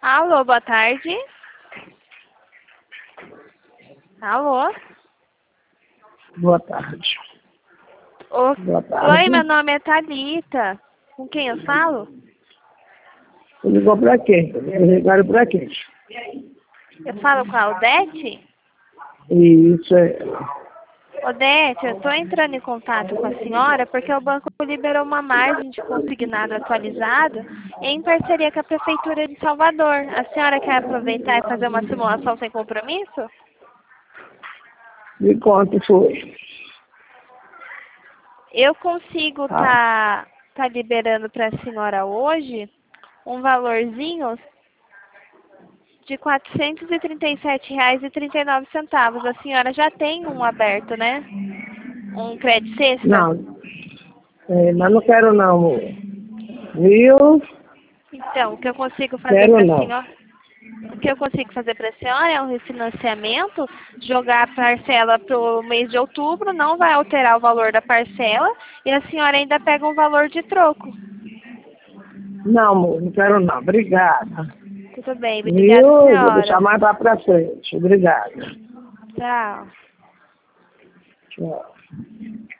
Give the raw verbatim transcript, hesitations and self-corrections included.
Alô, boa tarde. Alô? Boa tarde. Ô, Boa Oi, tarde. meu nome é Thalita. Com quem eu falo? Você ligou pra quem? Ligaram pra quem? Eu falo com a Odete? Isso é. Odete, eu estou entrando em contato com a senhora porque o banco liberou uma margem de consignado atualizado em parceria com a Prefeitura de Salvador. A senhora quer aproveitar e fazer uma simulação sem compromisso? De quanto foi? Eu consigo Ah, tá, tá liberando para a senhora hoje um valorzinho de quatrocentos e trinta e sete reais e trinta e nove centavos. A senhora já tem um aberto, né? Um crédito sexta? não. É, mas não quero não, amor. Viu? Então, o que eu consigo fazer Quero para a não. senhora, o que eu consigo fazer para a senhora é um refinanciamento, jogar a parcela para o mês de outubro, não vai alterar o valor da parcela e a senhora ainda pega um valor de troco. Não, amor, não quero não. Obrigada. Tudo bem, obrigada, Viu? Vou deixar senhora. mais lá pra frente. Obrigada. Tchau. Tchau.